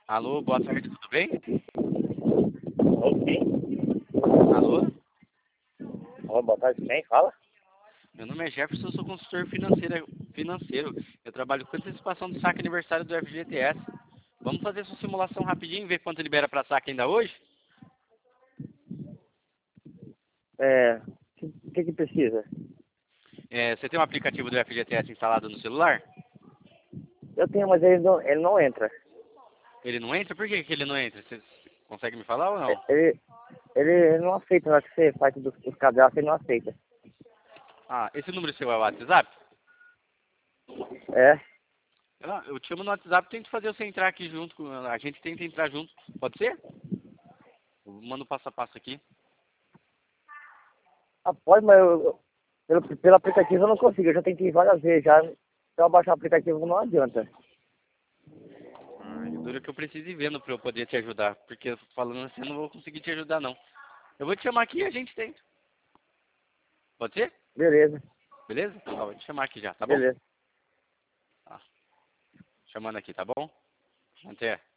Alô, boa tarde, tudo bem? Ok. Alô? Olá, boa tarde, quem fala? Meu nome é Jefferson, eu sou consultor financeiro. Eu trabalho com antecipação do saque aniversário do FGTS. Vamos fazer essa simulação rapidinho e ver quanto libera para saque ainda hoje? O que precisa? Você tem um aplicativo do FGTS instalado no celular? Eu tenho, mas ele não entra. Ele não entra? Por que ele não entra? Você consegue me falar ou É, não? ele não aceita, na hora que você faz dos cadastros, ele não aceita. Ah, esse número seu é o WhatsApp? É, Eu te chamo no WhatsApp e tento fazer você entrar aqui junto. A gente tenta entrar junto. Pode ser? Eu mando passo a passo aqui. pode, mas pelo aplicativo eu não consigo. Eu já tentei várias vezes já. Se eu baixar o aplicativo não adianta. Ai, duro que eu preciso ir vendo pra eu poder te ajudar. Porque falando assim eu não vou conseguir te ajudar, não. Eu vou te chamar aqui e a gente tenta. Pode ser? Beleza, Beleza? Ó, vou te chamar aqui já, tá bom? beleza. Tá. Chamando aqui, tá bom? Até.